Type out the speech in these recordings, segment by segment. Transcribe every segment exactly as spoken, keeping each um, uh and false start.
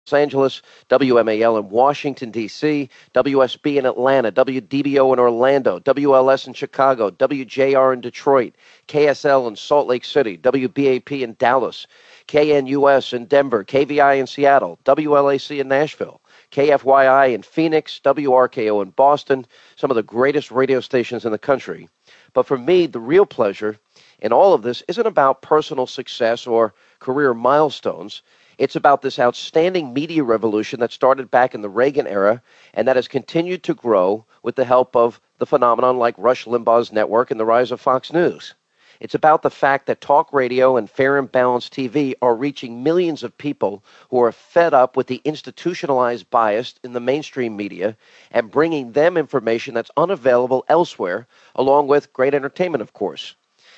Los Angeles, W M A L in Washington, D C, W S B in Atlanta, W D B O in Orlando, W L S in Chicago, W J R in Detroit, K S L in Salt Lake City, W B A P in Dallas, K N U S in Denver, K V I in Seattle, W L A C in Nashville, K F Y I in Phoenix, W R K O in Boston, some of the greatest radio stations in the country. But for me, the real pleasure in all of this isn't about personal success or career milestones. It's about this outstanding media revolution that started back in the Reagan era and that has continued to grow with the help of the phenomenon like Rush Limbaugh's network and the rise of Fox News. It's about the fact that talk radio and fair and balanced T V are reaching millions of people who are fed up with the institutionalized bias in the mainstream media and bringing them information that's unavailable elsewhere, along with great entertainment, of course.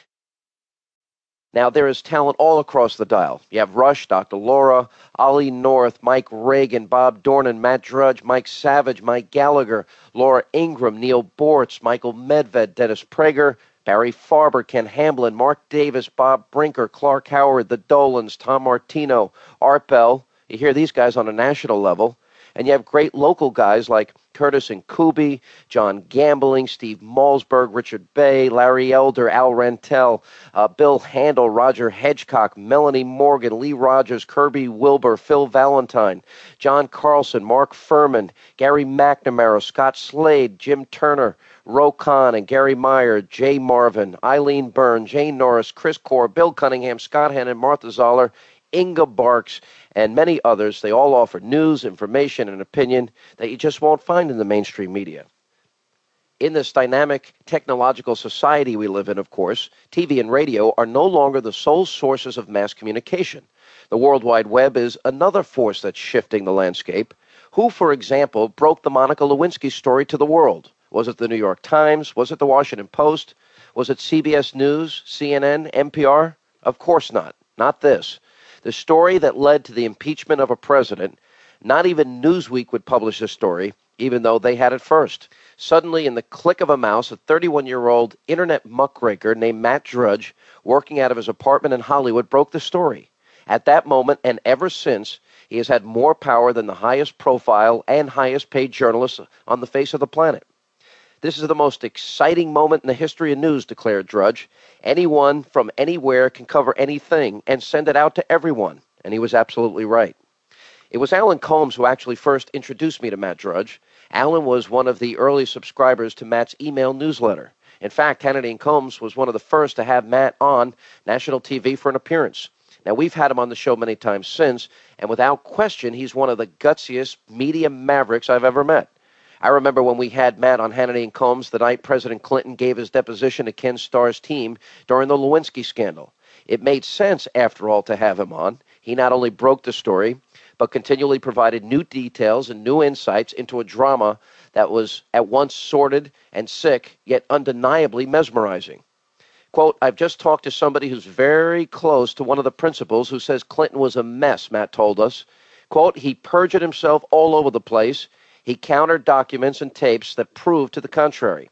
Now, there is talent all across the dial. You have Rush, Doctor Laura, Ollie North, Mike Reagan, Bob Dornan, Matt Drudge, Mike Savage, Mike Gallagher, Laura Ingram, Neil Bortz, Michael Medved, Dennis Prager, Barry Farber, Ken Hamblin, Mark Davis, Bob Brinker, Clark Howard, the Dolans, Tom Martino, Art Bell. You hear these guys on a national level. And you have great local guys like Curtis and Kuby, John Gambling, Steve Malsberg, Richard Bay, Larry Elder, Al Rentel, uh, Bill Handel, Roger Hedgecock, Melanie Morgan, Lee Rogers, Kirby Wilbur, Phil Valentine, John Carlson, Mark Furman, Gary McNamara, Scott Slade, Jim Turner, Ro Khan and Gary Meyer, Jay Marvin, Eileen Byrne, Jane Norris, Chris Core, Bill Cunningham, Scott Hennon, Martha Zoller, Inga Barks, and many others. They all offer news, information, and opinion that you just won't find in the mainstream media. In this dynamic technological society we live in, of course, T V and radio are no longer the sole sources of mass communication. The World Wide Web is another force that's shifting the landscape. Who, for example, broke the Monica Lewinsky story to the world? Was it the New York Times? Was it the Washington Post? Was it C B S News, C N N, N P R? Of course not. Not this. The story that led to the impeachment of a president, not even Newsweek would publish this story, even though they had it first. Suddenly, in the click of a mouse, a thirty-one-year-old internet muckraker named Matt Drudge, working out of his apartment in Hollywood, broke the story. At that moment, and ever since, he has had more power than the highest profile and highest paid journalists on the face of the planet. This is the most exciting moment in the history of news, declared Drudge. Anyone from anywhere can cover anything and send it out to everyone. And he was absolutely right. It was Alan Colmes who actually first introduced me to Matt Drudge. Alan was one of the early subscribers to Matt's email newsletter. In fact, Hannity and Colmes was one of the first to have Matt on national T V for an appearance. Now, we've had him on the show many times since, and without question, he's one of the gutsiest media mavericks I've ever met. I remember when we had Matt on Hannity and Colmes the night President Clinton gave his deposition to Ken Starr's team during the Lewinsky scandal. It made sense, after all, to have him on. He not only broke the story, but continually provided new details and new insights into a drama that was at once sordid and sick, yet undeniably mesmerizing. Quote, I've just talked to somebody who's very close to one of the principals who says Clinton was a mess, Matt told us. Quote, he perjured himself all over the place. He countered documents and tapes that proved to the contrary.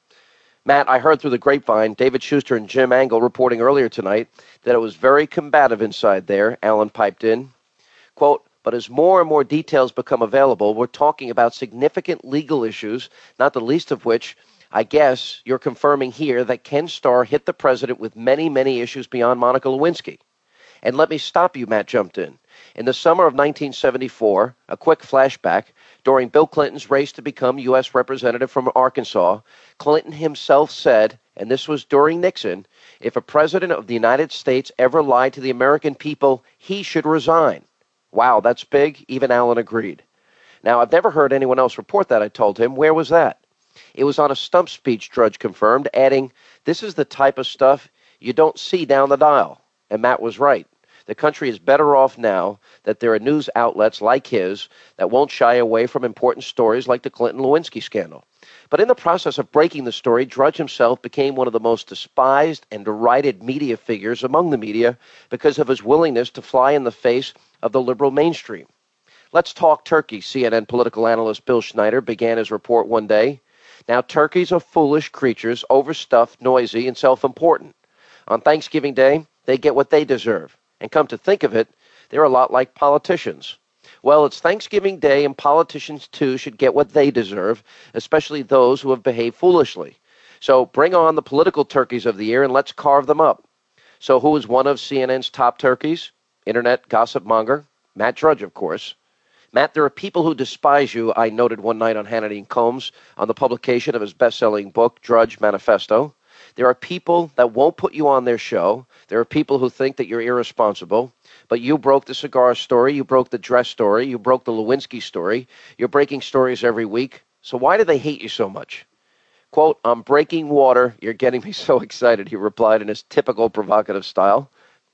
Matt, I heard through the grapevine, David Schuster and Jim Angle reporting earlier tonight that it was very combative inside there, Alan piped in. Quote, but as more and more details become available, we're talking about significant legal issues, not the least of which, I guess, you're confirming here that Ken Starr hit the president with many, many issues beyond Monica Lewinsky. And let me stop you, Matt jumped in. In the summer of nineteen seventy-four, a quick flashback, during Bill Clinton's race to become U S representative from Arkansas, Clinton himself said, and this was during Nixon, if a president of the United States ever lied to the American people, he should resign. Wow, that's big. Even Alan agreed. Now, I've never heard anyone else report that, I told him. Where was that? It was on a stump speech, Drudge confirmed, adding, this is the type of stuff you don't see down the dial. And Matt was right. The country is better off now that there are news outlets like his that won't shy away from important stories like the Clinton-Lewinsky scandal. But in the process of breaking the story, Drudge himself became one of the most despised and derided media figures among the media because of his willingness to fly in the face of the liberal mainstream. Let's talk turkey, C N N political analyst Bill Schneider began his report one day. Now, turkeys are foolish creatures, overstuffed, noisy, and self-important. On Thanksgiving Day, they get what they deserve. And come to think of it, they're a lot like politicians. Well, it's Thanksgiving Day, and politicians, too, should get what they deserve, especially those who have behaved foolishly. So bring on the political turkeys of the year, and let's carve them up. So who is one of C N N's top turkeys? Internet gossip monger, Matt Drudge, of course. Matt, there are people who despise you, I noted one night on Hannity and Combs on the publication of his best-selling book, Drudge Manifesto. There are people that won't put you on their show. There are people who think that you're irresponsible. But you broke the cigar story. You broke the dress story. You broke the Lewinsky story. You're breaking stories every week. So why do they hate you so much? Quote, I'm breaking water. You're getting me so excited, he replied in his typical provocative style.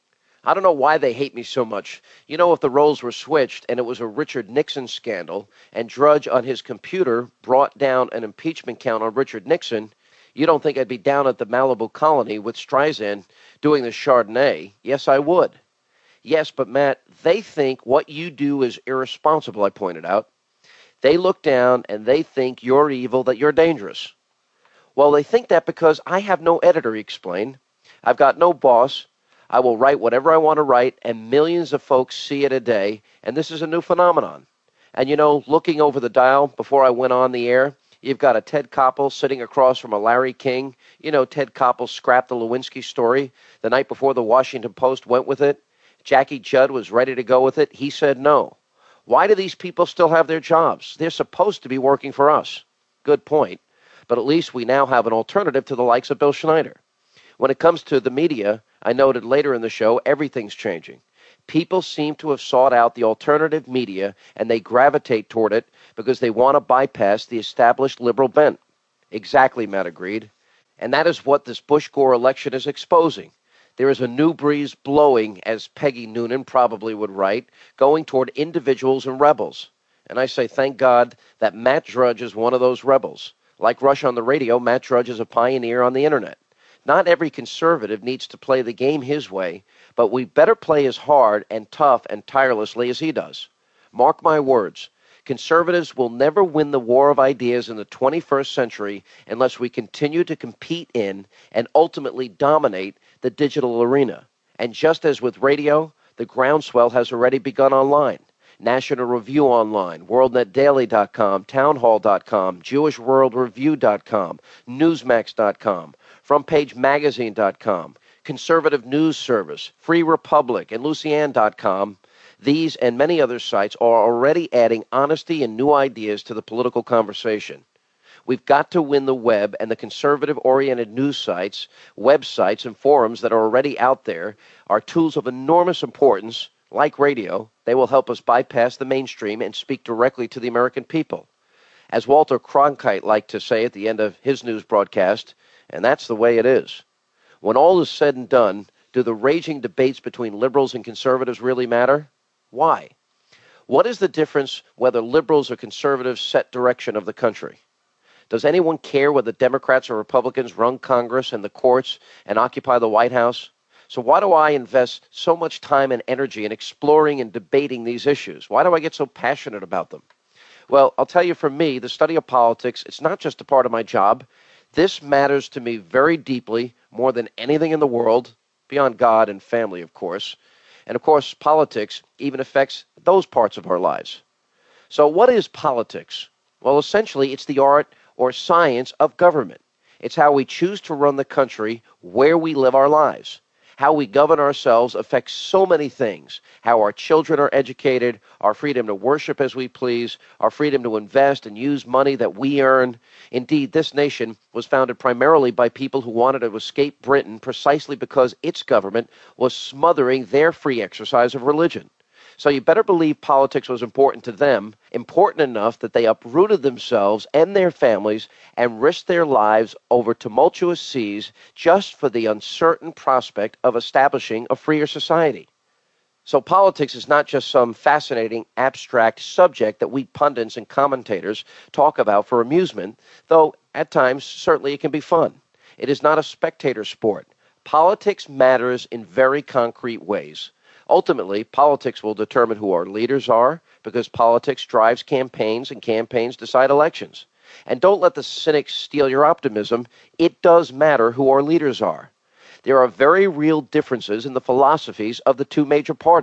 I don't know why they hate me so much. You know, if the roles were switched and it was a Richard Nixon scandal and Drudge on his computer brought down an impeachment count on Richard Nixon, you don't think I'd be down at the Malibu colony with Streisand doing the Chardonnay? Yes, I would. Yes, but Matt, they think what you do is irresponsible, I pointed out. They look down and they think you're evil, that you're dangerous. Well, they think that because I have no editor, he explained. I've got no boss. I will write whatever I want to write, and millions of folks see it a day, and this is a new phenomenon. And, you know, looking over the dial before I went on the air, you've got a Ted Koppel sitting across from a Larry King. You know, Ted Koppel scrapped the Lewinsky story the night before the Washington Post went with it. Jackie Judd was ready to go with it. He said no. Why do these people still have their jobs? They're supposed to be working for us. Good point. But at least we now have an alternative to the likes of Bill Schneider. When it comes to the media, I noted later in the show, everything's changing. People seem to have sought out the alternative media, and they gravitate toward it because they want to bypass the established liberal bent. Exactly, Matt agreed. And that is what this Bush-Gore election is exposing. There is a new breeze blowing, as Peggy Noonan probably would write, going toward individuals and rebels. And I say, thank God that Matt Drudge is one of those rebels. Like Rush on the radio, Matt Drudge is a pioneer on the internet. Not every conservative needs to play the game his way, but we better play as hard and tough and tirelessly as he does. Mark my words, conservatives will never win the war of ideas in the twenty-first century unless we continue to compete in and ultimately dominate the digital arena. And just as with radio, the groundswell has already begun online. National Review Online, world net daily dot com, townhall dot com, jewish world review dot com, newsmax dot com, front page magazine dot com, Conservative News Service, Free Republic, and Lucian dot com. These and many other sites are already adding honesty and new ideas to the political conversation. We've got to win the web, and the conservative-oriented news sites, websites, and forums that are already out there are tools of enormous importance. Like radio, they will help us bypass the mainstream and speak directly to the American people. As Walter Cronkite liked to say at the end of his news broadcast, and that's the way it is. When all is said and done, do the raging debates between liberals and conservatives really matter? Why? What is the difference whether liberals or conservatives set direction of the country? Does anyone care whether Democrats or Republicans run Congress and the courts and occupy the White House? So why do I invest so much time and energy in exploring and debating these issues? Why do I get so passionate about them? Well, I'll tell you, for me, the study of politics, it's not just a part of my job. This matters to me very deeply, more than anything in the world, beyond God and family, of course. And, of course, politics even affects those parts of our lives. So what is politics? Well, essentially, it's the art or science of government. It's how we choose to run the country, where we live our lives. How we govern ourselves affects so many things. How our children are educated, our freedom to worship as we please, our freedom to invest and use money that we earn. Indeed, this nation was founded primarily by people who wanted to escape Britain precisely because its government was smothering their free exercise of religion. So you better believe politics was important to them, important enough that they uprooted themselves and their families and risked their lives over tumultuous seas just for the uncertain prospect of establishing a freer society. So politics is not just some fascinating, abstract subject that we pundits and commentators talk about for amusement, though at times certainly it can be fun. It is not a spectator sport. Politics matters in very concrete ways. Ultimately, politics will determine who our leaders are, because politics drives campaigns and campaigns decide elections. And don't let the cynics steal your optimism. It does matter who our leaders are. There are very real differences in the philosophies of the two major parties.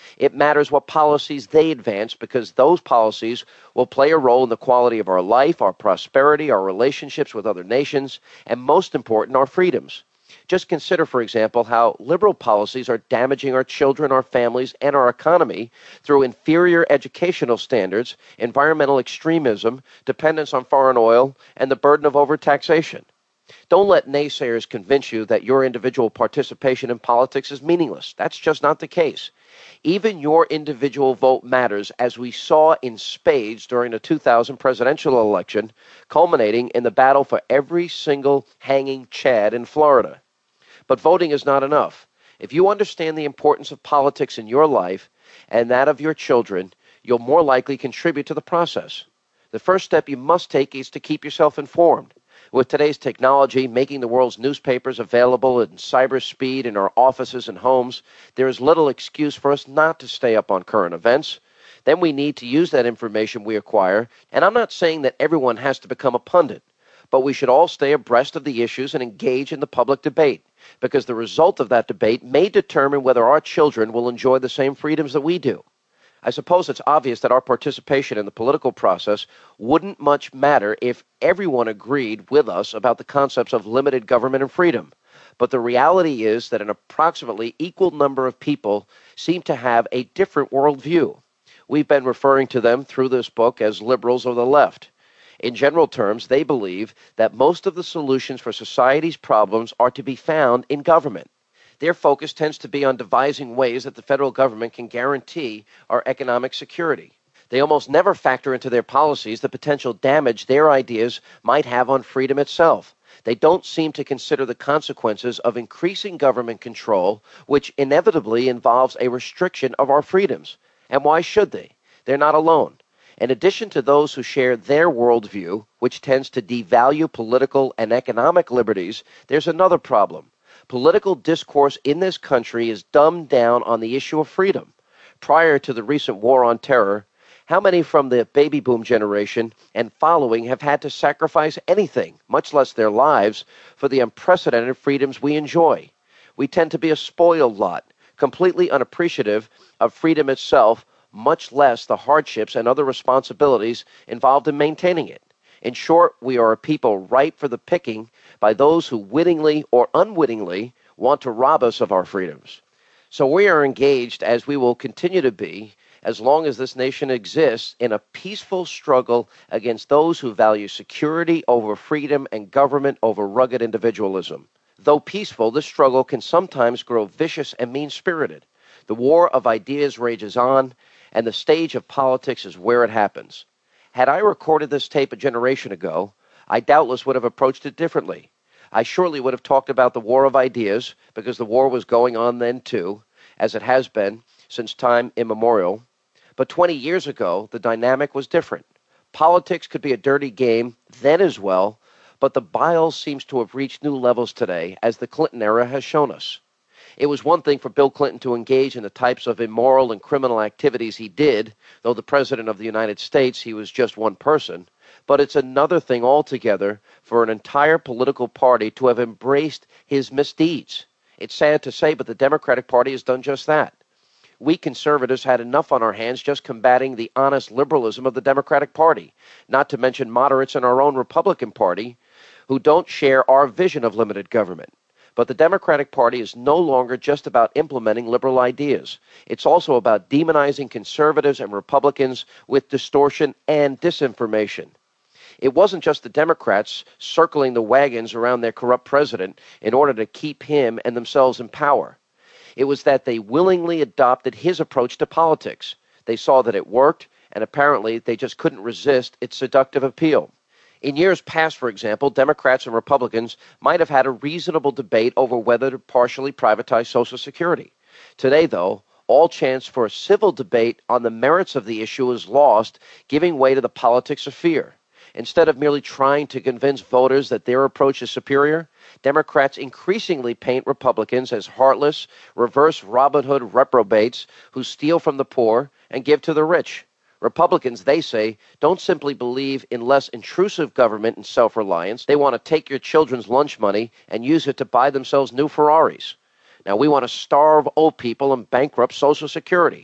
It matters what policies they advance because those policies will play a role in the quality of our life, our prosperity, our relationships with other nations, and most important, our freedoms. Just consider, for example, how liberal policies are damaging our children, our families, and our economy through inferior educational standards, environmental extremism, dependence on foreign oil, and the burden of overtaxation. Don't let naysayers convince you that your individual participation in politics is meaningless. That's just not the case. Even your individual vote matters, as we saw in spades during the two thousand presidential election, culminating in the battle for every single hanging Chad in Florida. But voting is not enough. If you understand the importance of politics in your life and that of your children, you'll more likely contribute to the process. The first step you must take is to keep yourself informed. With today's technology making the world's newspapers available at cyber speed in our offices and homes, there is little excuse for us not to stay up on current events. Then we need to use that information we acquire, and I'm not saying that everyone has to become a pundit, but we should all stay abreast of the issues and engage in the public debate, because the result of that debate may determine whether our children will enjoy the same freedoms that we do. I suppose it's obvious that our participation in the political process wouldn't much matter if everyone agreed with us about the concepts of limited government and freedom. But the reality is that an approximately equal number of people seem to have a different worldview. We've been referring to them through this book as liberals or the left. In general terms, they believe that most of the solutions for society's problems are to be found in government. Their focus tends to be on devising ways that the federal government can guarantee our economic security. They almost never factor into their policies the potential damage their ideas might have on freedom itself. They don't seem to consider the consequences of increasing government control, which inevitably involves a restriction of our freedoms. And why should they? They're not alone. In addition to those who share their worldview, which tends to devalue political and economic liberties, there's another problem. Political discourse in this country is dumbed down on the issue of freedom. Prior to the recent war on terror, how many from the baby boom generation and following have had to sacrifice anything, much less their lives, for the unprecedented freedoms we enjoy? We tend to be a spoiled lot, completely unappreciative of freedom itself, much less the hardships and other responsibilities involved in maintaining it. In short, we are a people ripe for the picking by those who wittingly or unwittingly want to rob us of our freedoms. So we are engaged, as we will continue to be, as long as this nation exists, in a peaceful struggle against those who value security over freedom and government over rugged individualism. Though peaceful, this struggle can sometimes grow vicious and mean-spirited. The war of ideas rages on, and the stage of politics is where it happens. Had I recorded this tape a generation ago, I doubtless would have approached it differently. I surely would have talked about the war of ideas, because the war was going on then too, as it has been since time immemorial. But twenty years ago, the dynamic was different. Politics could be a dirty game then as well, but the bile seems to have reached new levels today, as the Clinton era has shown us. It was one thing for Bill Clinton to engage in the types of immoral and criminal activities he did, though the President of the United States, he was just one person. But it's another thing altogether for an entire political party to have embraced his misdeeds. It's sad to say, but the Democratic Party has done just that. We conservatives had enough on our hands just combating the honest liberalism of the Democratic Party, not to mention moderates in our own Republican Party who don't share our vision of limited government. But the Democratic Party is no longer just about implementing liberal ideas. It's also about demonizing conservatives and Republicans with distortion and disinformation. It wasn't just the Democrats circling the wagons around their corrupt president in order to keep him and themselves in power. It was that they willingly adopted his approach to politics. They saw that it worked, and apparently they just couldn't resist its seductive appeal. In years past, for example, Democrats and Republicans might have had a reasonable debate over whether to partially privatize Social Security. Today, though, all chance for a civil debate on the merits of the issue is lost, giving way to the politics of fear. Instead of merely trying to convince voters that their approach is superior, Democrats increasingly paint Republicans as heartless, reverse Robin Hood reprobates who steal from the poor and give to the rich. Republicans, they say, don't simply believe in less intrusive government and self-reliance. They want to take your children's lunch money and use it to buy themselves new Ferraris. Now, we want to starve old people and bankrupt Social Security.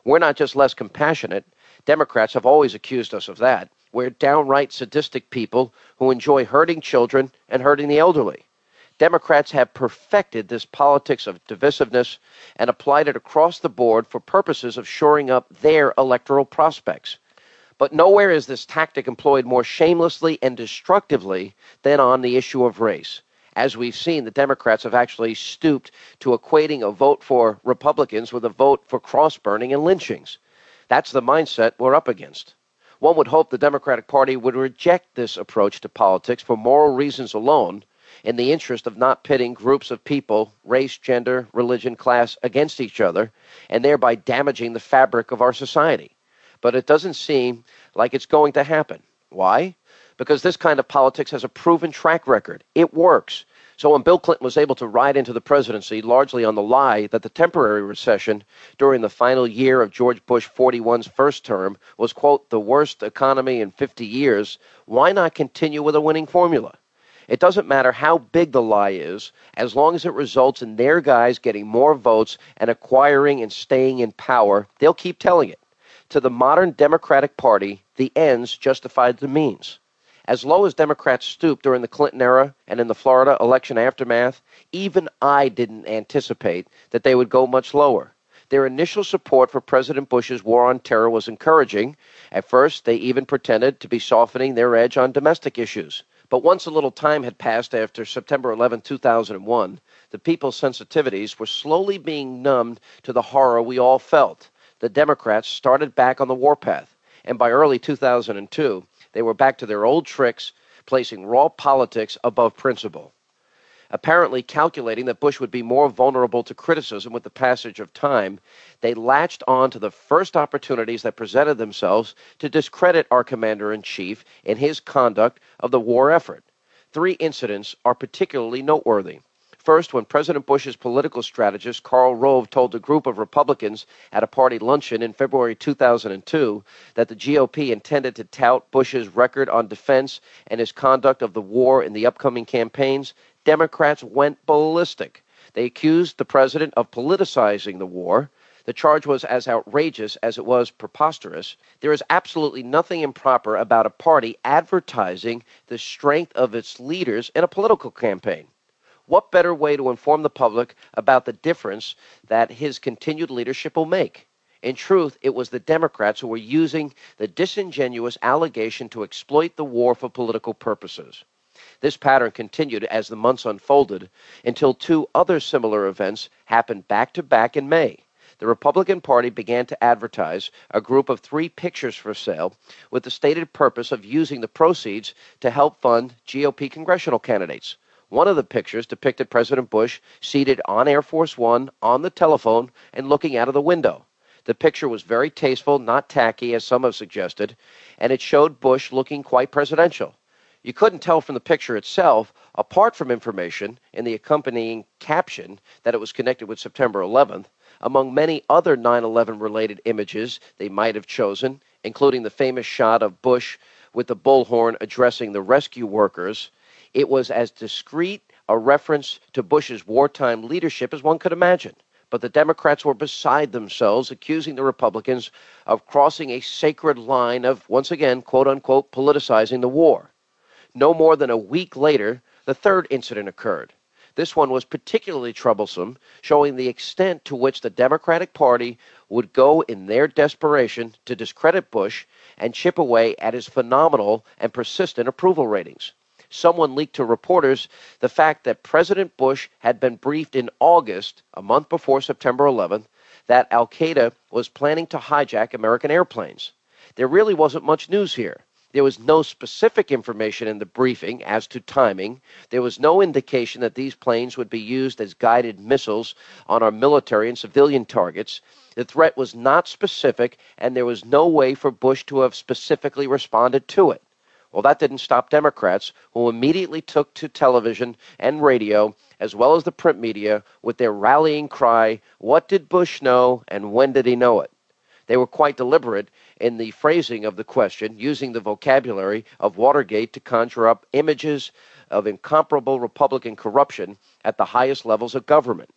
We're not just less compassionate. Democrats have always accused us of that. We're downright sadistic people who enjoy hurting children and hurting the elderly. Democrats have perfected this politics of divisiveness and applied it across the board for purposes of shoring up their electoral prospects. But nowhere is this tactic employed more shamelessly and destructively than on the issue of race. As we've seen, the Democrats have actually stooped to equating a vote for Republicans with a vote for cross-burning and lynchings. That's the mindset we're up against. One would hope the Democratic Party would reject this approach to politics for moral reasons alone, in the interest of not pitting groups of people, race, gender, religion, class, against each other, and thereby damaging the fabric of our society. But it doesn't seem like it's going to happen. Why? Because this kind of politics has a proven track record. It works. So when Bill Clinton was able to ride into the presidency largely on the lie that the temporary recession during the final year of George Bush forty-one's first term was, quote, the worst economy in fifty years, why not continue with a winning formula? It doesn't matter how big the lie is, as long as it results in their guys getting more votes and acquiring and staying in power, they'll keep telling it. To the modern Democratic Party, the ends justified the means. As low as Democrats stooped during the Clinton era and in the Florida election aftermath, even I didn't anticipate that they would go much lower. Their initial support for President Bush's war on terror was encouraging. At first, they even pretended to be softening their edge on domestic issues. But once a little time had passed after September eleventh, two thousand one, the people's sensitivities were slowly being numbed to the horror we all felt. The Democrats started back on the warpath, and by early two thousand two, they were back to their old tricks, placing raw politics above principle. Apparently calculating that Bush would be more vulnerable to criticism with the passage of time, they latched on to the first opportunities that presented themselves to discredit our commander-in-chief in his conduct of the war effort. Three incidents are particularly noteworthy. First, when President Bush's political strategist Karl Rove told a group of Republicans at a party luncheon in February two thousand two that the G O P intended to tout Bush's record on defense and his conduct of the war in the upcoming campaigns, Democrats went ballistic. They accused the president of politicizing the war. The charge was as outrageous as it was preposterous. There is absolutely nothing improper about a party advertising the strength of its leaders in a political campaign. What better way to inform the public about the difference that his continued leadership will make? In truth, it was the Democrats who were using the disingenuous allegation to exploit the war for political purposes. This pattern continued as the months unfolded until two other similar events happened back-to-back in May. The Republican Party began to advertise a group of three pictures for sale with the stated purpose of using the proceeds to help fund G O P congressional candidates. One of the pictures depicted President Bush seated on Air Force One on the telephone and looking out of the window. The picture was very tasteful, not tacky, as some have suggested, and it showed Bush looking quite presidential. You couldn't tell from the picture itself, apart from information in the accompanying caption, that it was connected with September eleventh, among many other nine eleven related images they might have chosen, including the famous shot of Bush with the bullhorn addressing the rescue workers. It was as discreet a reference to Bush's wartime leadership as one could imagine. But the Democrats were beside themselves, accusing the Republicans of crossing a sacred line of, once again, quote-unquote, politicizing the war. No more than a week later, the third incident occurred. This one was particularly troublesome, showing the extent to which the Democratic Party would go in their desperation to discredit Bush and chip away at his phenomenal and persistent approval ratings. Someone leaked to reporters the fact that President Bush had been briefed in August, a month before September eleventh, that al-Qaeda was planning to hijack American airplanes. There really wasn't much news here. There was no specific information in the briefing as to timing. There was no indication that these planes would be used as guided missiles on our military and civilian targets. The threat was not specific, and there was no way for Bush to have specifically responded to it. Well, that didn't stop Democrats, who immediately took to television and radio, as well as the print media, with their rallying cry, "What did Bush know, and when did he know it?" They were quite deliberate in the phrasing of the question, using the vocabulary of Watergate to conjure up images of incomparable Republican corruption at the highest levels of government.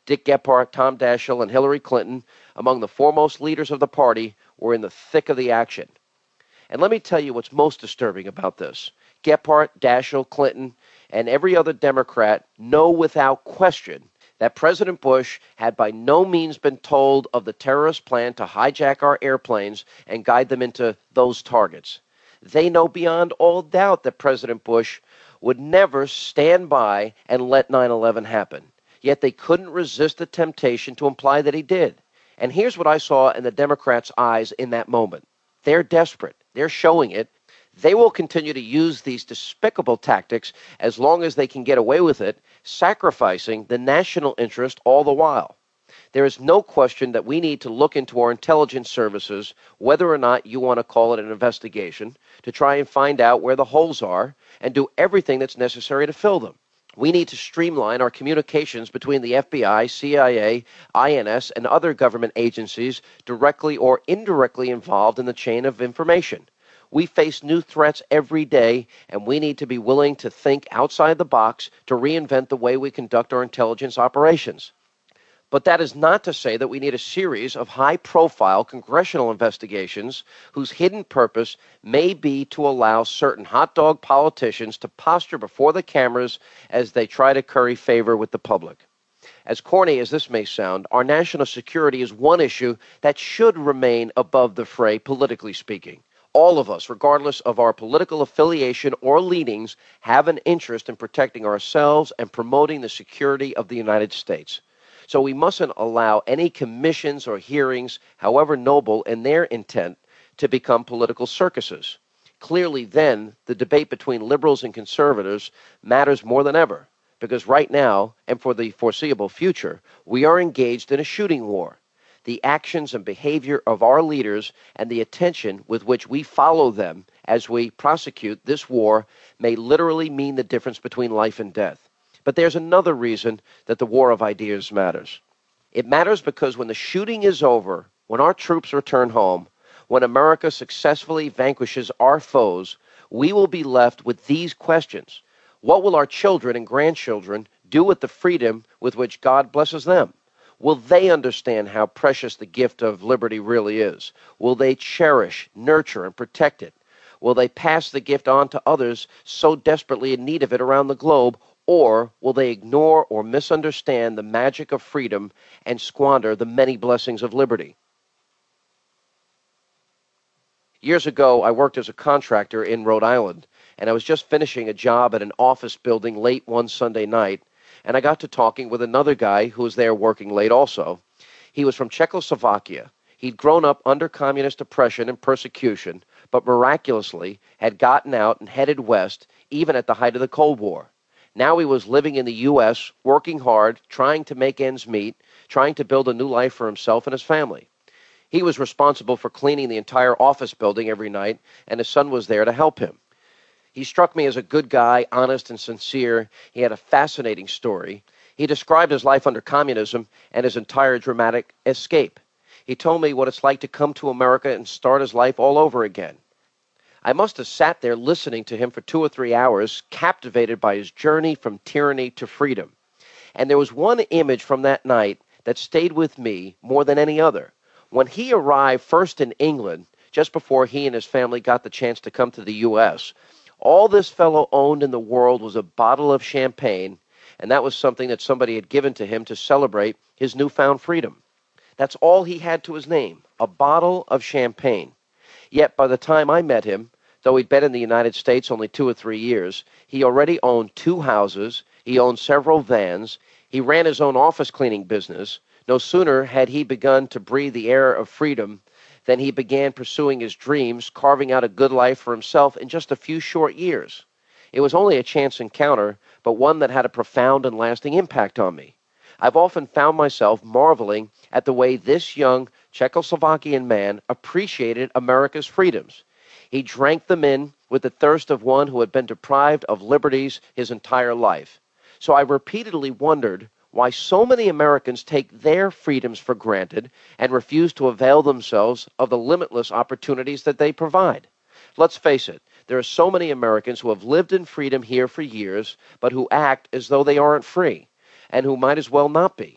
Dick Gephardt, Tom Daschle, and Hillary Clinton, among the foremost leaders of the party, were in the thick of the action. And let me tell you what's most disturbing about this. Gephardt, Daschle, Clinton, and every other Democrat know without question that President Bush had by no means been told of the terrorist plan to hijack our airplanes and guide them into those targets. They know beyond all doubt that President Bush would never stand by and let nine eleven happen. Yet they couldn't resist the temptation to imply that he did. And here's what I saw in the Democrats' eyes in that moment. They're desperate. They're showing it. They will continue to use these despicable tactics as long as they can get away with it, sacrificing the national interest all the while. There is no question that we need to look into our intelligence services, whether or not you want to call it an investigation, to try and find out where the holes are and do everything that's necessary to fill them. We need to streamline our communications between the F B I, C I A, I N S, and other government agencies directly or indirectly involved in the chain of information. We face new threats every day, and we need to be willing to think outside the box to reinvent the way we conduct our intelligence operations. But that is not to say that we need a series of high-profile congressional investigations whose hidden purpose may be to allow certain hot dog politicians to posture before the cameras as they try to curry favor with the public. As corny as this may sound, our national security is one issue that should remain above the fray, politically speaking. All of us, regardless of our political affiliation or leanings, have an interest in protecting ourselves and promoting the security of the United States. So we mustn't allow any commissions or hearings, however noble in their intent, to become political circuses. Clearly, then, the debate between liberals and conservatives matters more than ever, because right now, and for the foreseeable future, we are engaged in a shooting war. The actions and behavior of our leaders and the attention with which we follow them as we prosecute this war may literally mean the difference between life and death. But there's another reason that the war of ideas matters. It matters because when the shooting is over, when our troops return home, when America successfully vanquishes our foes, we will be left with these questions. What will our children and grandchildren do with the freedom with which God blesses them? Will they understand how precious the gift of liberty really is? Will they cherish, nurture, and protect it? Will they pass the gift on to others so desperately in need of it around the globe? Or will they ignore or misunderstand the magic of freedom and squander the many blessings of liberty? Years ago, I worked as a contractor in Rhode Island, and I was just finishing a job at an office building late one Sunday night, and I got to talking with another guy who was there working late also. He was from Czechoslovakia. He'd grown up under communist oppression and persecution, but miraculously had gotten out and headed west, even at the height of the Cold War. Now he was living in the U S, working hard, trying to make ends meet, trying to build a new life for himself and his family. He was responsible for cleaning the entire office building every night, and his son was there to help him. He struck me as a good guy, honest and sincere. He had a fascinating story. He described his life under communism and his entire dramatic escape. He told me what it's like to come to America and start his life all over again. I must have sat there listening to him for two or three hours, captivated by his journey from tyranny to freedom. And there was one image from that night that stayed with me more than any other. When he arrived first in England, just before he and his family got the chance to come to the U S, all this fellow owned in the world was a bottle of champagne, and that was something that somebody had given to him to celebrate his newfound freedom. That's all he had to his name, a bottle of champagne. Yet by the time I met him, though he'd been in the United States only two or three years, he already owned two houses, he owned several vans, he ran his own office cleaning business. No sooner had he begun to breathe the air of freedom than he began pursuing his dreams, carving out a good life for himself in just a few short years. It was only a chance encounter, but one that had a profound and lasting impact on me. I've often found myself marveling at the way this young Czechoslovakian man appreciated America's freedoms. He drank them in with the thirst of one who had been deprived of liberties his entire life. So I repeatedly wondered why so many Americans take their freedoms for granted and refuse to avail themselves of the limitless opportunities that they provide. Let's face it, there are so many Americans who have lived in freedom here for years, but who act as though they aren't free, and who might as well not be.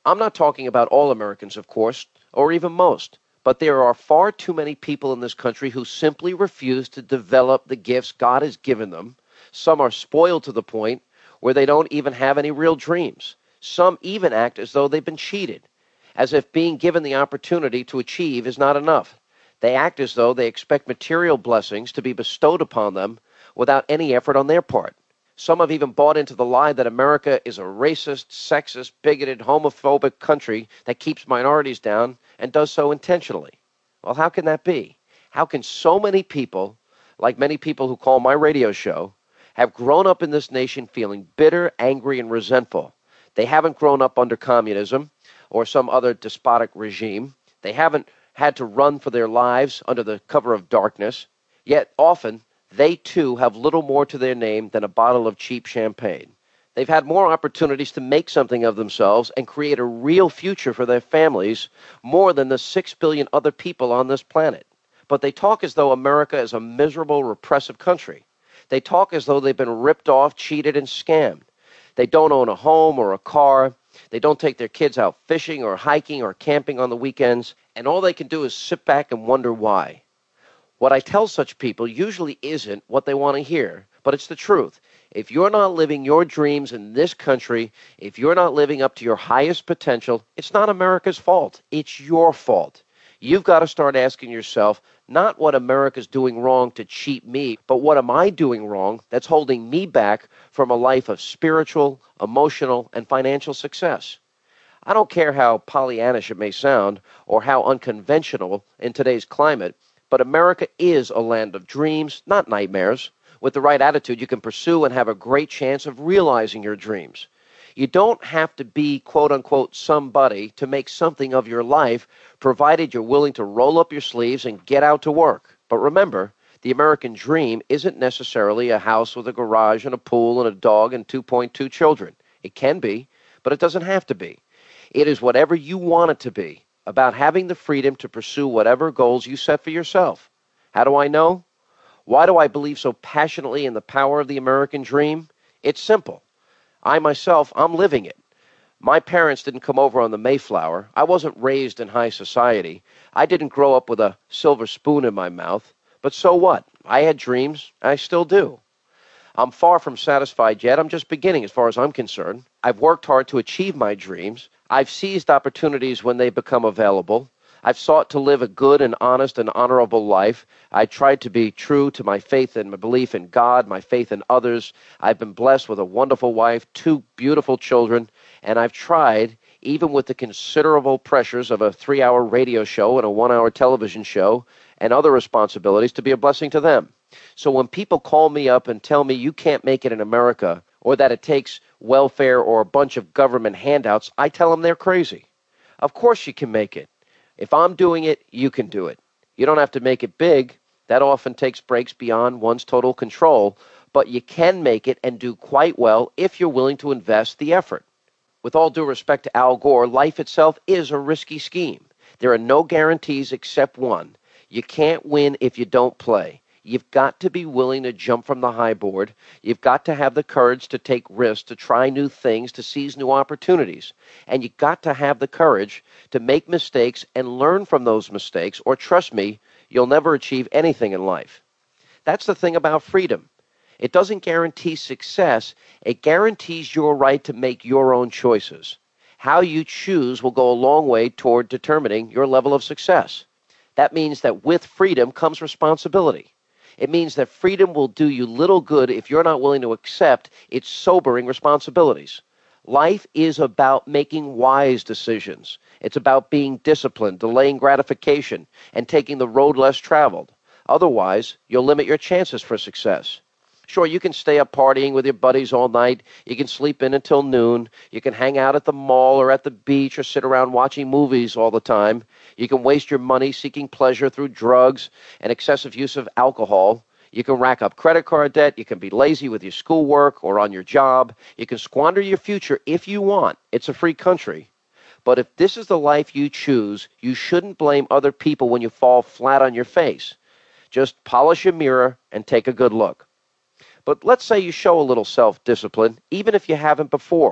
I'm not talking about all Americans, of course, or even most, but there are far too many people in this country who simply refuse to develop the gifts God has given them. Some are spoiled to the point where they don't even have any real dreams. Some even act as though they've been cheated, as if being given the opportunity to achieve is not enough. They act as though they expect material blessings to be bestowed upon them without any effort on their part. Some have even bought into the lie that America is a racist, sexist, bigoted, homophobic country that keeps minorities down and does so intentionally. Well, how can that be? How can so many people, like many people who call my radio show, have grown up in this nation feeling bitter, angry, and resentful? They haven't grown up under communism or some other despotic regime. They haven't had to run for their lives under the cover of darkness. Yet often, they too have little more to their name than a bottle of cheap champagne. They've had more opportunities to make something of themselves and create a real future for their families more than the six billion other people on this planet. But they talk as though America is a miserable, repressive country. They talk as though they've been ripped off, cheated, and scammed. They don't own a home or a car. They don't take their kids out fishing or hiking or camping on the weekends. And all they can do is sit back and wonder why. What I tell such people usually isn't what they want to hear, but it's the truth. If you're not living your dreams in this country, if you're not living up to your highest potential, it's not America's fault. It's your fault. You've got to start asking yourself, not what America's doing wrong to cheat me, but what am I doing wrong that's holding me back from a life of spiritual, emotional, and financial success? I don't care how Pollyannish it may sound or how unconventional in today's climate, but America is a land of dreams, not nightmares. With the right attitude, you can pursue and have a great chance of realizing your dreams. You don't have to be, quote-unquote, somebody to make something of your life, provided you're willing to roll up your sleeves and get out to work. But remember, the American dream isn't necessarily a house with a garage and a pool and a dog and two point two children. It can be, but it doesn't have to be. It is whatever you want it to be, about having the freedom to pursue whatever goals you set for yourself. How do I know? Why do I believe so passionately in the power of the American dream? It's simple. I myself, I'm living it. My parents didn't come over on the Mayflower. I wasn't raised in high society. I didn't grow up with a silver spoon in my mouth. But so what? I had dreams. I still do. I'm far from satisfied yet. I'm just beginning as far as I'm concerned. I've worked hard to achieve my dreams. I've seized opportunities when they become available. I've sought to live a good and honest and honorable life. I tried to be true to my faith and my belief in God, my faith in others. I've been blessed with a wonderful wife, two beautiful children, and I've tried, even with the considerable pressures of a three-hour radio show and a one-hour television show and other responsibilities, to be a blessing to them. So when people call me up and tell me you can't make it in America or that it takes welfare or a bunch of government handouts, I tell them they're crazy. Of course you can make it. If I'm doing it, you can do it. You don't have to make it big. That often takes breaks beyond one's total control, but you can make it and do quite well if you're willing to invest the effort. With all due respect to Al Gore, life itself is a risky scheme. There are no guarantees except one. You can't win if you don't play. You've got to be willing to jump from the high board. You've got to have the courage to take risks, to try new things, to seize new opportunities. And you've got to have the courage to make mistakes and learn from those mistakes, or trust me, you'll never achieve anything in life. That's the thing about freedom. It doesn't guarantee success. It guarantees your right to make your own choices. How you choose will go a long way toward determining your level of success. That means that with freedom comes responsibility. It means that freedom will do you little good if you're not willing to accept its sobering responsibilities. Life is about making wise decisions. It's about being disciplined, delaying gratification, and taking the road less traveled. Otherwise, you'll limit your chances for success. Sure, you can stay up partying with your buddies all night. You can sleep in until noon. You can hang out at the mall or at the beach or sit around watching movies all the time. You can waste your money seeking pleasure through drugs and excessive use of alcohol. You can rack up credit card debt. You can be lazy with your schoolwork or on your job. You can squander your future if you want. It's a free country. But if this is the life you choose, you shouldn't blame other people when you fall flat on your face. Just polish your mirror and take a good look. But let's say you show a little self-discipline, even if you haven't before.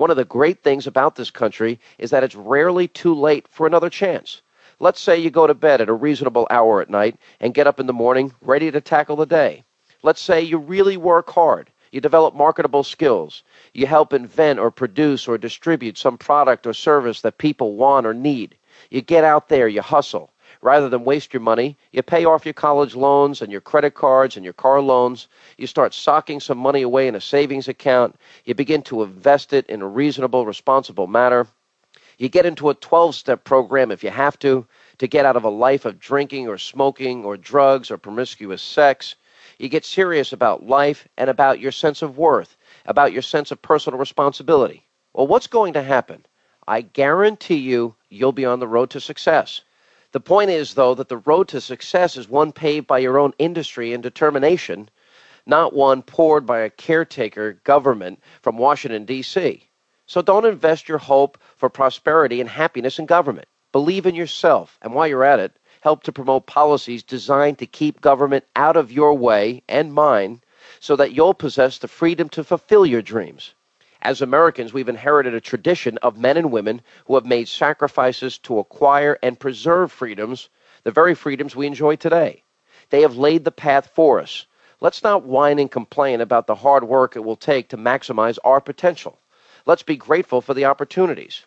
One of the great things about this country is that it's rarely too late for another chance. Let's say you go to bed at a reasonable hour at night and get up in the morning ready to tackle the day. Let's say you really work hard. You develop marketable skills. You help invent or produce or distribute some product or service that people want or need. You get out there, you hustle. Rather than waste your money, you pay off your college loans and your credit cards and your car loans. You start socking some money away in a savings account. You begin to invest it in a reasonable, responsible manner. You get into a twelve-step program if you have to, to get out of a life of drinking or smoking or drugs or promiscuous sex. You get serious about life and about your sense of worth, about your sense of personal responsibility. Well, what's going to happen? I guarantee you, you'll be on the road to success. The point is, though, that the road to success is one paved by your own industry and determination, not one poured by a caretaker government from Washington, D C So don't invest your hope for prosperity and happiness in government. Believe in yourself, and while you're at it, help to promote policies designed to keep government out of your way and mine so that you'll possess the freedom to fulfill your dreams. As Americans, we've inherited a tradition of men and women who have made sacrifices to acquire and preserve freedoms, the very freedoms we enjoy today. They have laid the path for us. Let's not whine and complain about the hard work it will take to maximize our potential. Let's be grateful for the opportunities.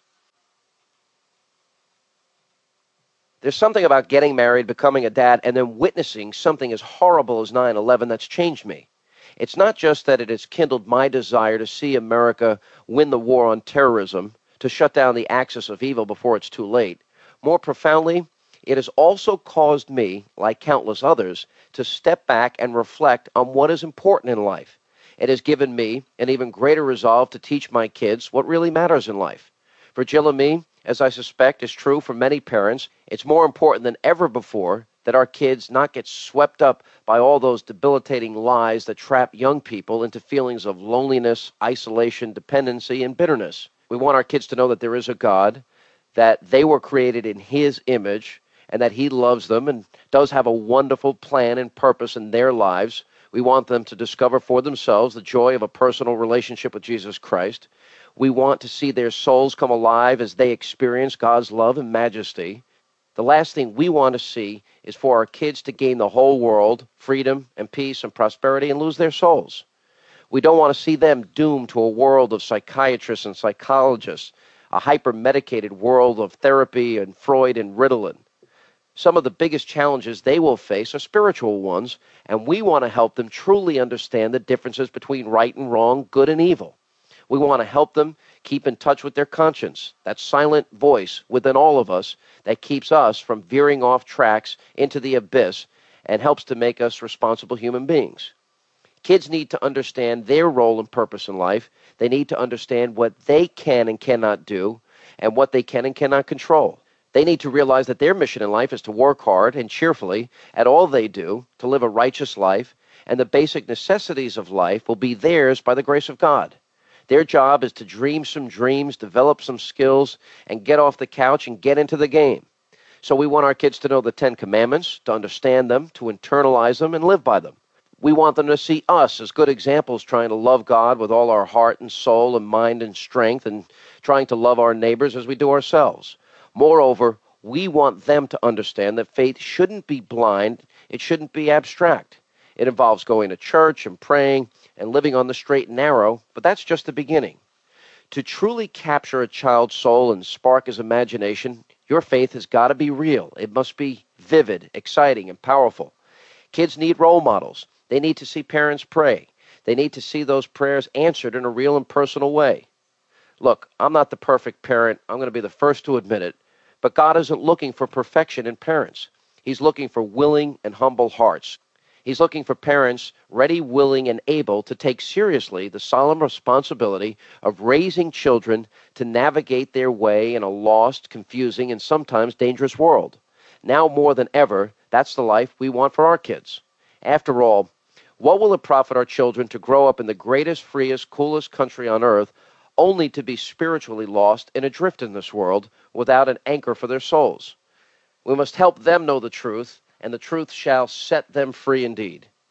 There's something about getting married, becoming a dad, and then witnessing something as horrible as nine eleven that's changed me. It's not just that it has kindled my desire to see America win the war on terrorism, to shut down the axis of evil before it's too late. More profoundly, it has also caused me, like countless others, to step back and reflect on what is important in life. It has given me an even greater resolve to teach my kids what really matters in life. For Jill and me, as I suspect is true for many parents, it's more important than ever before that our kids not get swept up by all those debilitating lies that trap young people into feelings of loneliness, isolation, dependency, and bitterness. We want our kids to know that there is a God, that they were created in His image, and that He loves them and does have a wonderful plan and purpose in their lives. We want them to discover for themselves the joy of a personal relationship with Jesus Christ. We want to see their souls come alive as they experience God's love and majesty. The last thing we want to see is for our kids to gain the whole world, freedom and peace and prosperity, and lose their souls. We don't want to see them doomed to a world of psychiatrists and psychologists, a hyper-medicated world of therapy and Freud and Ritalin. Some of the biggest challenges they will face are spiritual ones, and we want to help them truly understand the differences between right and wrong, good and evil. We want to help them keep in touch with their conscience, that silent voice within all of us that keeps us from veering off tracks into the abyss and helps to make us responsible human beings. Kids need to understand their role and purpose in life. They need to understand what they can and cannot do and what they can and cannot control. They need to realize that their mission in life is to work hard and cheerfully at all they do, to live a righteous life, and the basic necessities of life will be theirs by the grace of God. Their job is to dream some dreams, develop some skills, and get off the couch and get into the game. So we want our kids to know the Ten Commandments, to understand them, to internalize them, and live by them. We want them to see us as good examples trying to love God with all our heart and soul and mind and strength, and trying to love our neighbors as we do ourselves. Moreover, we want them to understand that faith shouldn't be blind, it shouldn't be abstract. It involves going to church and praying and living on the straight and narrow, but that's just the beginning. To truly capture a child's soul and spark his imagination, your faith has got to be real. It must be vivid, exciting, and powerful. Kids need role models. They need to see parents pray. They need to see those prayers answered in a real and personal way. Look, I'm not the perfect parent. I'm going to be the first to admit it. But God isn't looking for perfection in parents. He's looking for willing and humble hearts. He's looking for parents ready, willing, and able to take seriously the solemn responsibility of raising children to navigate their way in a lost, confusing, and sometimes dangerous world. Now more than ever, that's the life we want for our kids. After all, what will it profit our children to grow up in the greatest, freest, coolest country on earth, only to be spiritually lost and adrift in this world without an anchor for their souls? We must help them know the truth, and the truth shall set them free indeed.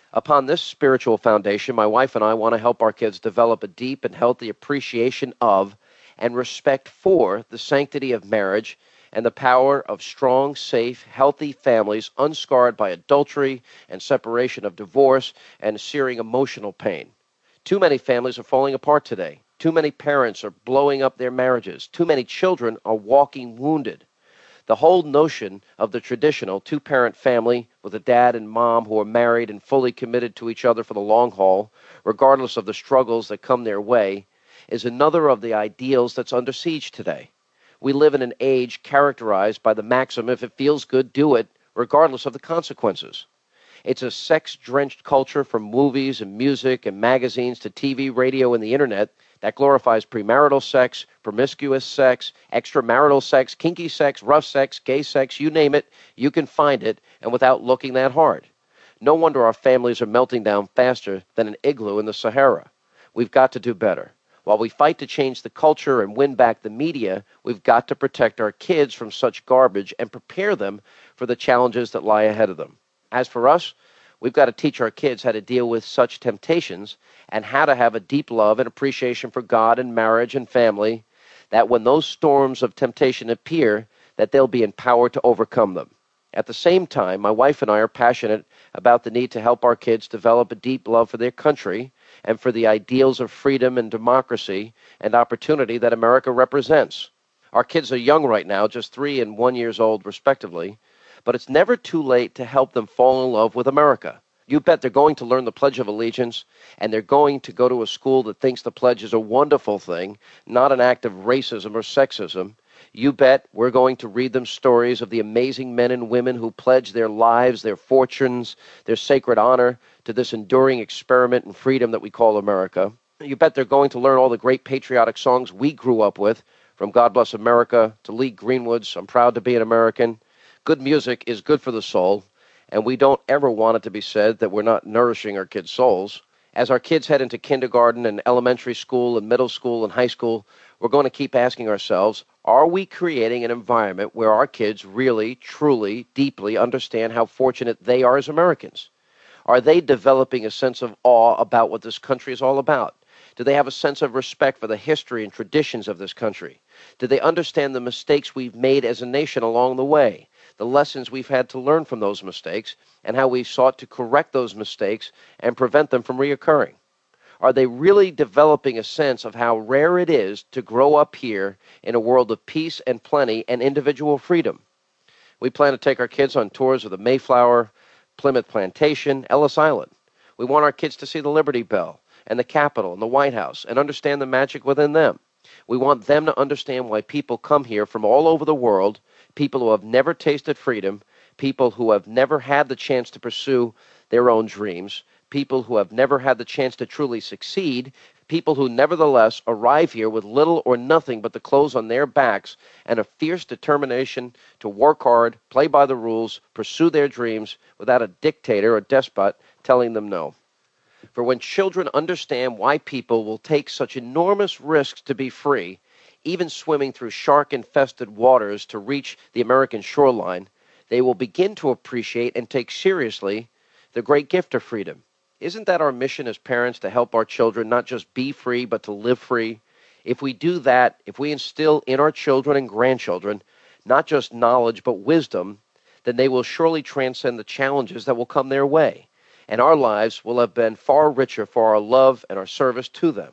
Upon this spiritual foundation, my wife and I want to help our kids develop a deep and healthy appreciation of and respect for the sanctity of marriage and the power of strong, safe, healthy families unscarred by adultery and separation of divorce and searing emotional pain. Too many families are falling apart today. Too many parents are blowing up their marriages. Too many children are walking wounded. The whole notion of the traditional two-parent family with a dad and mom who are married and fully committed to each other for the long haul, regardless of the struggles that come their way, is another of the ideals that's under siege today. We live in an age characterized by the maxim, if it feels good, do it, regardless of the consequences. It's a sex-drenched culture from movies and music and magazines to T V, radio, and the internet that glorifies premarital sex, promiscuous sex, extramarital sex, kinky sex, rough sex, gay sex, you name it, you can find it, and without looking that hard. No wonder our families are melting down faster than an igloo in the Sahara. We've got to do better. While we fight to change the culture and win back the media, we've got to protect our kids from such garbage and prepare them for the challenges that lie ahead of them. As for us, we've got to teach our kids how to deal with such temptations and how to have a deep love and appreciation for God and marriage and family, that when those storms of temptation appear, that they'll be empowered to overcome them. At the same time, my wife and I are passionate about the need to help our kids develop a deep love for their country and for the ideals of freedom and democracy and opportunity that America represents. Our kids are young right now, just three and one years old, respectively, but it's never too late to help them fall in love with America. You bet they're going to learn the Pledge of Allegiance, and they're going to go to a school that thinks the pledge is a wonderful thing, not an act of racism or sexism. You bet we're going to read them stories of the amazing men and women who pledged their lives, their fortunes, their sacred honor to this enduring experiment in freedom that we call America. You bet they're going to learn all the great patriotic songs we grew up with, from God Bless America to Lee Greenwood's I'm Proud to Be an American. Good music is good for the soul, and we don't ever want it to be said that we're not nourishing our kids' souls. As our kids head into kindergarten and elementary school and middle school and high school, we're going to keep asking ourselves, are we creating an environment where our kids really, truly, deeply understand how fortunate they are as Americans? Are they developing a sense of awe about what this country is all about? Do they have a sense of respect for the history and traditions of this country? Do they understand the mistakes we've made as a nation along the way, the lessons we've had to learn from those mistakes, and how we've sought to correct those mistakes and prevent them from reoccurring? Are they really developing a sense of how rare it is to grow up here in a world of peace and plenty and individual freedom? We plan to take our kids on tours of the Mayflower, Plymouth Plantation, Ellis Island. We want our kids to see the Liberty Bell and the Capitol and the White House and understand the magic within them. We want them to understand why people come here from all over the world, people who have never tasted freedom, people who have never had the chance to pursue their own dreams, people who have never had the chance to truly succeed, people who nevertheless arrive here with little or nothing but the clothes on their backs and a fierce determination to work hard, play by the rules, pursue their dreams without a dictator or despot telling them no. For when children understand why people will take such enormous risks to be free, even swimming through shark-infested waters to reach the American shoreline, they will begin to appreciate and take seriously the great gift of freedom. Isn't that our mission as parents, to help our children not just be free, but to live free? If we do that, if we instill in our children and grandchildren not just knowledge but wisdom, then they will surely transcend the challenges that will come their way, and our lives will have been far richer for our love and our service to them.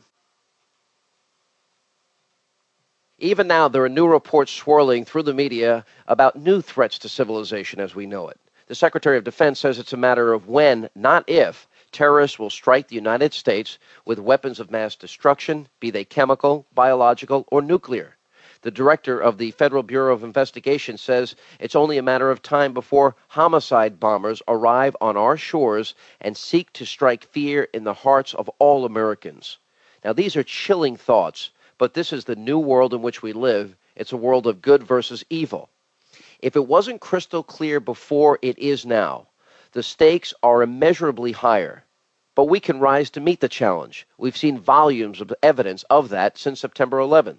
Even now, there are new reports swirling through the media about new threats to civilization as we know it. The Secretary of Defense says it's a matter of when, not if, terrorists will strike the United States with weapons of mass destruction, be they chemical, biological, or nuclear. The director of the Federal Bureau of Investigation says it's only a matter of time before homicide bombers arrive on our shores and seek to strike fear in the hearts of all Americans. Now, these are chilling thoughts, but this is the new world in which we live. It's a world of good versus evil. If it wasn't crystal clear before, it is now. The stakes are immeasurably higher, but we can rise to meet the challenge. We've seen volumes of evidence of that since September eleventh.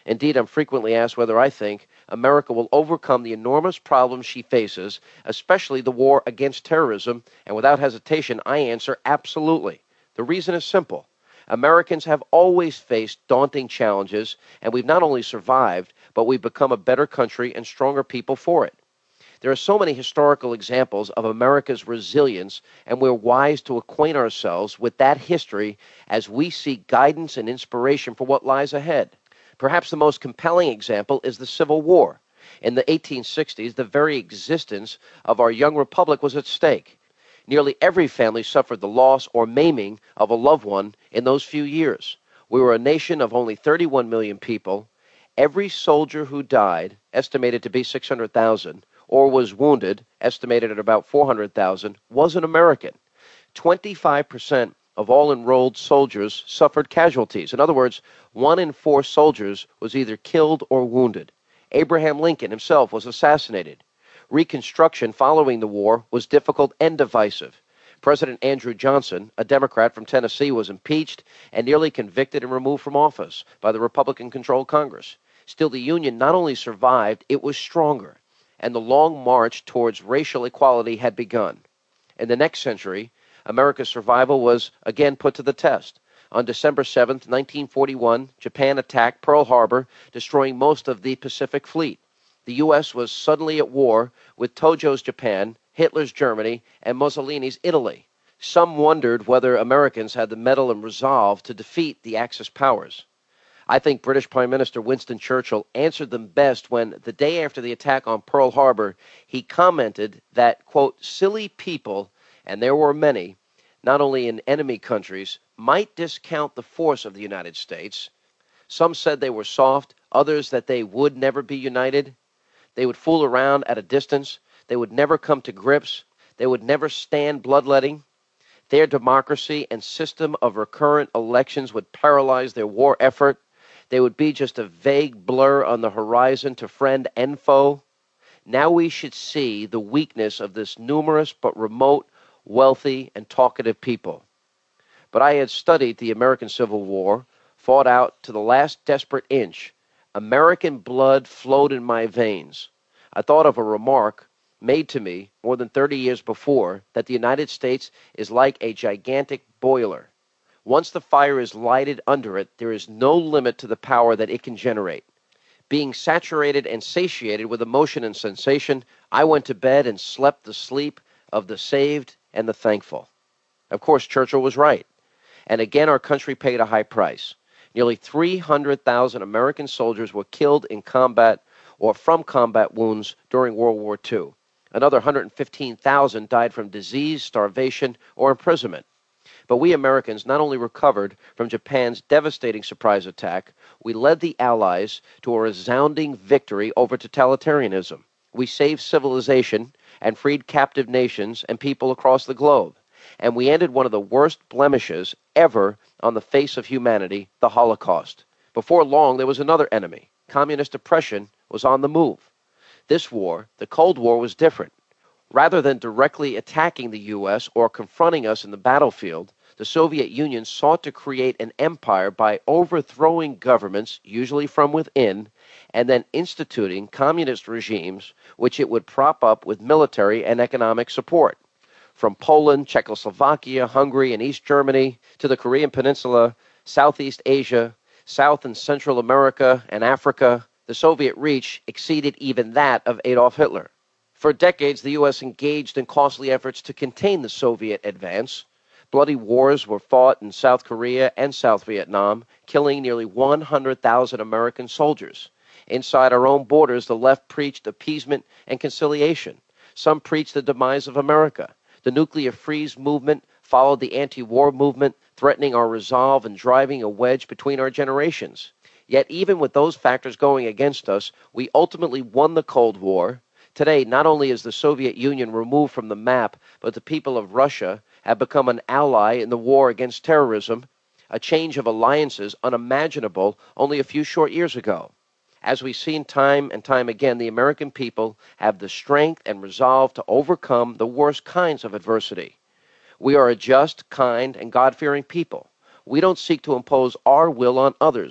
Indeed, I'm frequently asked whether I think America will overcome the enormous problems she faces, especially the war against terrorism, and without hesitation, I answer absolutely. The reason is simple. Americans have always faced daunting challenges, and we've not only survived, but we've become a better country and stronger people for it. There are so many historical examples of America's resilience, and we're wise to acquaint ourselves with that history as we seek guidance and inspiration for what lies ahead. Perhaps the most compelling example is the Civil War. In the eighteen sixties, the very existence of our young republic was at stake. Nearly every family suffered the loss or maiming of a loved one in those few years. We were a nation of only thirty-one million people. Every soldier who died, estimated to be six hundred thousand, or was wounded, estimated at about four hundred thousand, was an American. twenty-five percent of all enrolled soldiers suffered casualties. In other words, one in four soldiers was either killed or wounded. Abraham Lincoln himself was assassinated. Reconstruction following the war was difficult and divisive. President Andrew Johnson, a Democrat from Tennessee, was impeached and nearly convicted and removed from office by the Republican-controlled Congress. Still, the Union not only survived, it was stronger, and the long march towards racial equality had begun. In the next century, America's survival was again put to the test. On December seventh, nineteen forty-one, Japan attacked Pearl Harbor, destroying most of the Pacific Fleet. The U S was suddenly at war with Tojo's Japan, Hitler's Germany, and Mussolini's Italy. Some wondered whether Americans had the mettle and resolve to defeat the Axis powers. I think British Prime Minister Winston Churchill answered them best when, the day after the attack on Pearl Harbor, he commented that, quote, silly people, and there were many, not only in enemy countries, might discount the force of the United States. Some said they were soft, others that they would never be united. They would fool around at a distance. They would never come to grips. They would never stand bloodletting. Their democracy and system of recurrent elections would paralyze their war effort. They would be just a vague blur on the horizon to friend and foe. Now we should see the weakness of this numerous but remote, wealthy, and talkative people. But I had studied the American Civil War, fought out to the last desperate inch. American blood flowed in my veins. I thought of a remark made to me more than thirty years before that the United States is like a gigantic boiler. Once the fire is lighted under it, there is no limit to the power that it can generate. Being saturated and satiated with emotion and sensation, I went to bed and slept the sleep of the saved and the thankful. Of course, Churchill was right. And again, our country paid a high price. Nearly three hundred thousand American soldiers were killed in combat or from combat wounds during World War Two. Another one hundred fifteen thousand died from disease, starvation, or imprisonment. But we Americans not only recovered from Japan's devastating surprise attack, we led the Allies to a resounding victory over totalitarianism. We saved civilization and freed captive nations and people across the globe. And we ended one of the worst blemishes ever on the face of humanity, the Holocaust. Before long, there was another enemy. Communist oppression was on the move. This war, the Cold War, was different. Rather than directly attacking the U S or confronting us in the battlefield, the Soviet Union sought to create an empire by overthrowing governments, usually from within, and then instituting communist regimes which it would prop up with military and economic support. From Poland, Czechoslovakia, Hungary, and East Germany to the Korean Peninsula, Southeast Asia, South and Central America, and Africa, the Soviet reach exceeded even that of Adolf Hitler. For decades, the U S engaged in costly efforts to contain the Soviet advance. Bloody wars were fought in South Korea and South Vietnam, killing nearly one hundred thousand American soldiers. Inside our own borders, the left preached appeasement and conciliation. Some preached the demise of America. The nuclear freeze movement followed the anti-war movement, threatening our resolve and driving a wedge between our generations. Yet even with those factors going against us, we ultimately won the Cold War. Today, not only is the Soviet Union removed from the map, but the people of Russia have become an ally in the war against terrorism, a change of alliances unimaginable only a few short years ago. As we've seen time and time again, the American people have the strength and resolve to overcome the worst kinds of adversity. We are a just, kind, and God-fearing people. We don't seek to impose our will on others.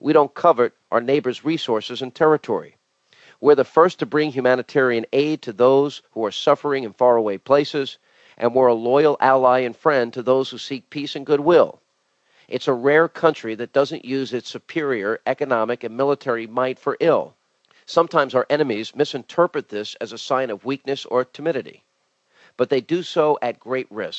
we don't covet our neighbors' resources and territory. We're the first to bring humanitarian aid to those who are suffering in faraway places, and we're a loyal ally and friend to those who seek peace and goodwill. It's a rare country that doesn't use its superior economic and military might for ill. Sometimes our enemies misinterpret this as a sign of weakness or timidity, but they do so at great risk.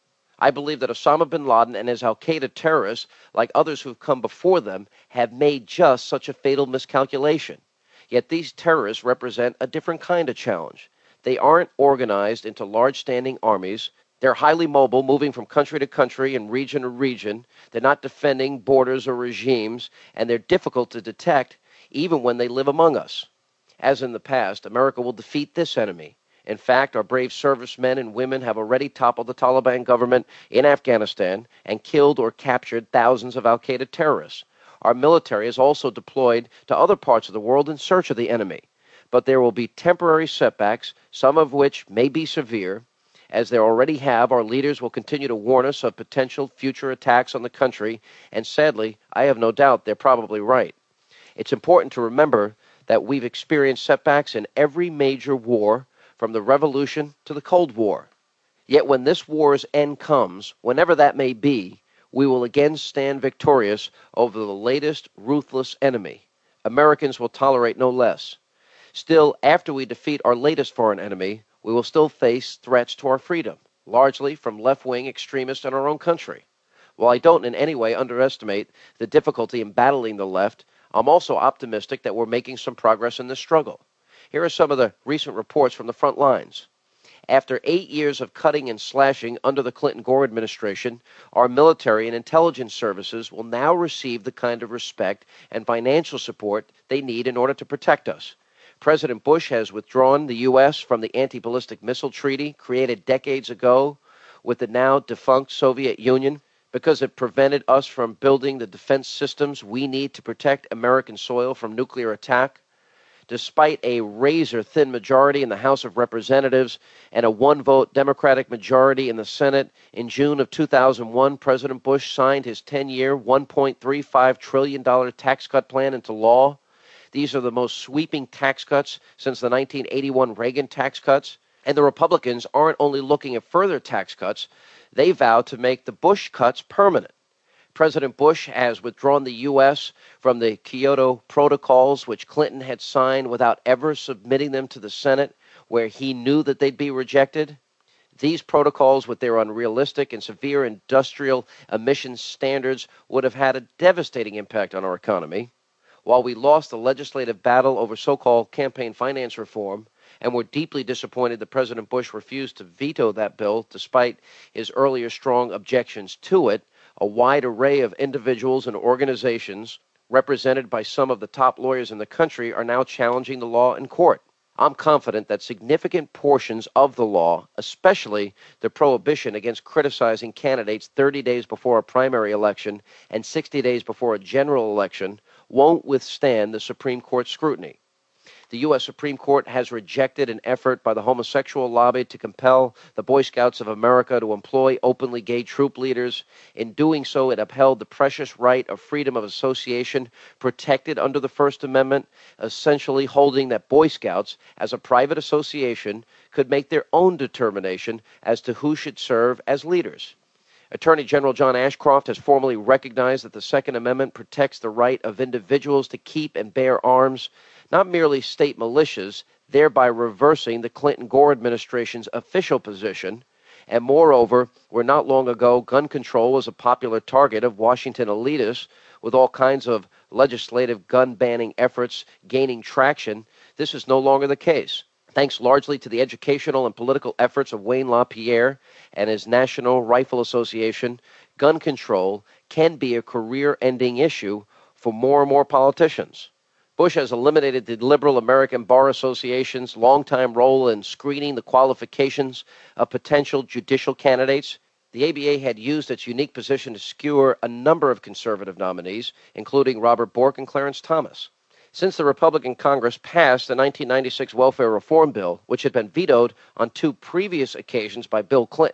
I believe that Osama bin Laden and his al-Qaeda terrorists, like others who have come before them, have made just such a fatal miscalculation. Yet these terrorists represent a different kind of challenge. They aren't organized into large standing armies. They're highly mobile, moving from country to country and region to region. They're not defending borders or regimes, and they're difficult to detect even when they live among us. As in the past, America will defeat this enemy. In fact, our brave servicemen and women have already toppled the Taliban government in Afghanistan and killed or captured thousands of al-Qaeda terrorists. Our military is also deployed to other parts of the world in search of the enemy. But there will be temporary setbacks, some of which may be severe. As they already have, our leaders will continue to warn us of potential future attacks on the country, and sadly, I have no doubt they're probably right. It's important to remember that we've experienced setbacks in every major war, from the Revolution to the Cold War. Yet when this war's end comes, whenever that may be, we will again stand victorious over the latest ruthless enemy. Americans will tolerate no less. Still, after we defeat our latest foreign enemy, we will still face threats to our freedom, largely from left-wing extremists in our own country. While I don't in any way underestimate the difficulty in battling the left, I'm also optimistic that we're making some progress in this struggle. Here are some of the recent reports from the front lines. After eight years of cutting and slashing under the Clinton-Gore administration, our military and intelligence services will now receive the kind of respect and financial support they need in order to protect us. President Bush has withdrawn the U S from the Anti-Ballistic Missile Treaty created decades ago with the now defunct Soviet Union because it prevented us from building the defense systems we need to protect American soil from nuclear attack. Despite a razor-thin majority in the House of Representatives and a one-vote Democratic majority in the Senate, in June of two thousand one, President Bush signed his ten-year, one point three five trillion dollars tax cut plan into law. These are the most sweeping tax cuts since the nineteen eighty-one Reagan tax cuts. And the Republicans aren't only looking at further tax cuts, they vow to make the Bush cuts permanent. President Bush has withdrawn the U S from the Kyoto Protocols, which Clinton had signed without ever submitting them to the Senate, where he knew that they'd be rejected. These protocols, with their unrealistic and severe industrial emissions standards, would have had a devastating impact on our economy. While we lost the legislative battle over so-called campaign finance reform, and were deeply disappointed that President Bush refused to veto that bill despite his earlier strong objections to it, a wide array of individuals and organizations, represented by some of the top lawyers in the country, are now challenging the law in court. I'm confident that significant portions of the law, especially the prohibition against criticizing candidates thirty days before a primary election and sixty days before a general election, won't withstand the Supreme Court scrutiny. The U S Supreme Court has rejected an effort by the homosexual lobby to compel the Boy Scouts of America to employ openly gay troop leaders. In doing so, it upheld the precious right of freedom of association protected under the First Amendment, essentially holding that Boy Scouts, as a private association, could make their own determination as to who should serve as leaders. Attorney General John Ashcroft has formally recognized that the Second Amendment protects the right of individuals to keep and bear arms, not merely state militias, thereby reversing the Clinton-Gore administration's official position. And moreover, where not long ago gun control was a popular target of Washington elitists, with all kinds of legislative gun banning efforts gaining traction, this is no longer the case. Thanks largely to the educational and political efforts of Wayne LaPierre and his National Rifle Association, gun control can be a career-ending issue for more and more politicians. Bush has eliminated the Liberal American Bar Association's longtime role in screening the qualifications of potential judicial candidates. The A B A had used its unique position to skewer a number of conservative nominees, including Robert Bork and Clarence Thomas. Since the Republican Congress passed the nineteen ninety-six Welfare Reform Bill, which had been vetoed on two previous occasions by Bill Clinton,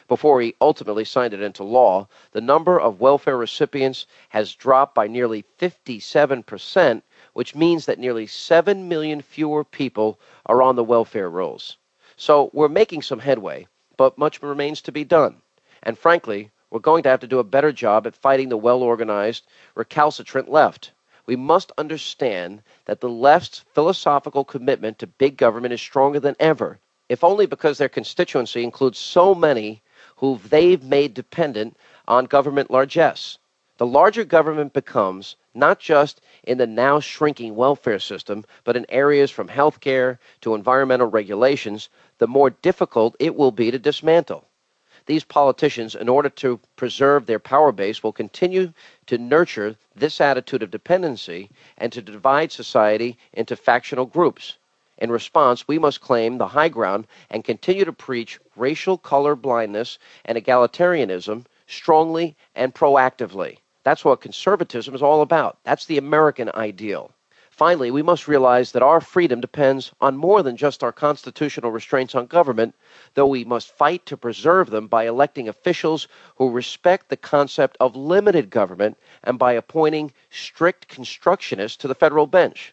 before he ultimately signed it into law, the number of welfare recipients has dropped by nearly fifty-seven percent, which means that nearly seven million fewer people are on the welfare rolls. So we're making some headway, but much remains to be done. And frankly, we're going to have to do a better job at fighting the well-organized, recalcitrant left. We must understand that the left's philosophical commitment to big government is stronger than ever, if only because their constituency includes so many who they've made dependent on government largesse. The larger government becomes, not just in the now shrinking welfare system, but in areas from healthcare to environmental regulations, the more difficult it will be to dismantle. These politicians, in order to preserve their power base, will continue to nurture this attitude of dependency and to divide society into factional groups. In response, we must claim the high ground and continue to preach racial color blindness and egalitarianism strongly and proactively. That's what conservatism is all about. That's the American ideal. Finally, we must realize that our freedom depends on more than just our constitutional restraints on government, though we must fight to preserve them by electing officials who respect the concept of limited government and by appointing strict constructionists to the federal bench.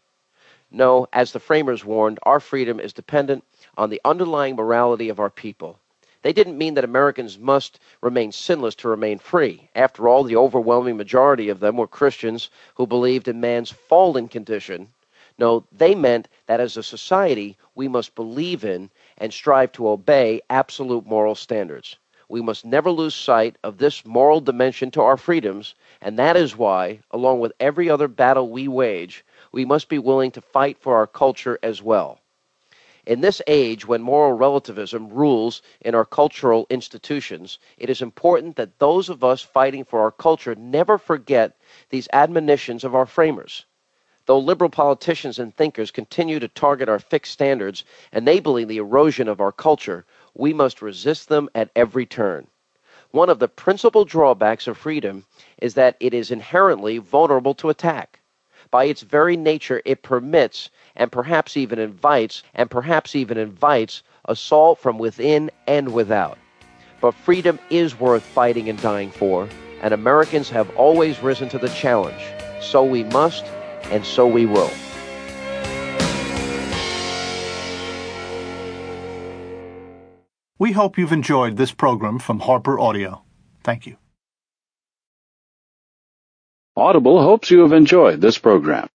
No, as the framers warned, our freedom is dependent on the underlying morality of our people. They didn't mean that Americans must remain sinless to remain free. After all, the overwhelming majority of them were Christians who believed in man's fallen condition. No, they meant that as a society, we must believe in and strive to obey absolute moral standards. We must never lose sight of this moral dimension to our freedoms, and that is why, along with every other battle we wage, we must be willing to fight for our culture as well. In this age when moral relativism rules in our cultural institutions, it is important that those of us fighting for our culture never forget these admonitions of our framers. Though liberal politicians and thinkers continue to target our fixed standards, enabling the erosion of our culture, we must resist them at every turn. One of the principal drawbacks of freedom is that it is inherently vulnerable to attack. By its very nature, it permits and perhaps even invites and perhaps even invites assault from within and without. But freedom is worth fighting and dying for, and Americans have always risen to the challenge. So we must, and so we will. We hope you've enjoyed this program from Harper Audio. Thank you. Audible hopes you have enjoyed this program.